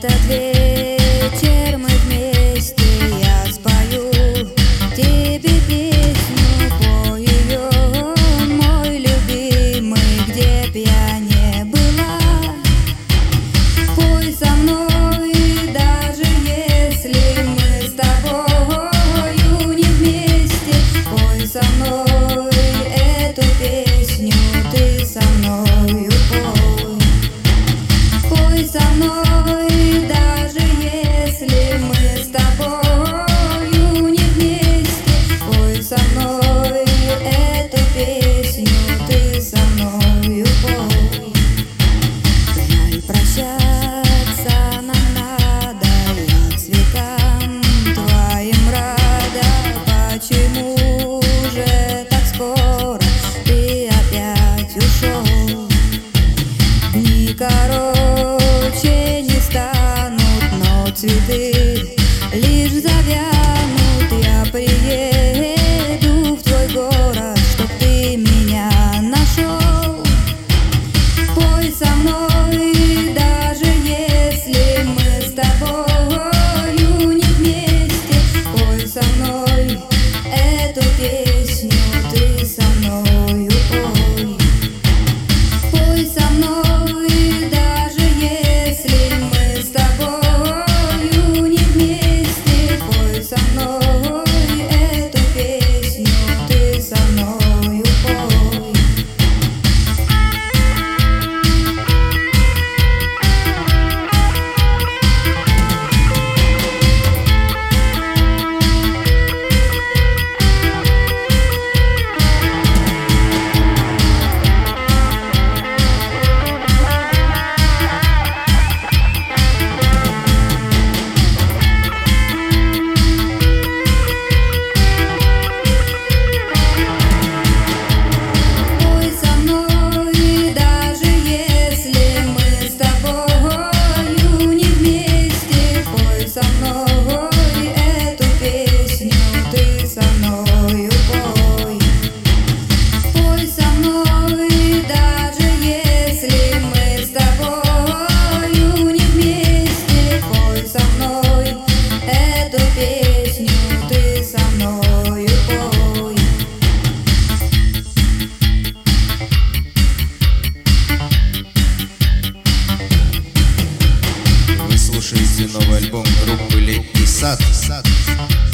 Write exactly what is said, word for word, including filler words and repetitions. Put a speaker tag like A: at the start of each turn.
A: этот вечер мы вместе, я спою тебе песню, пой ее, мой любимый, где б я не была. Пой со мной, даже если мы с тобою не вместе. Пой со мной эту песню, ты со мною пой. Пой со мной, даже если мы с тобою не вместе. Пой со мной эту песню, ты со мною пой. Жаль, прощаться нам надо, я цветам твоим рада. Почему же так скоро ты опять ушел? Дни короче не станут, но цветы лишь завянут. Я приеду в твой город, чтоб ты меня нашел. Пой со мной, даже если мы с тобою не вместе. Пой со мной эту песню, ты со мною пой. Пой со мной, даже если мы с тобою не вместе. Пой со мной эту песню, ты со мною пой.
B: Слушайте новый альбом группы «Летний сад».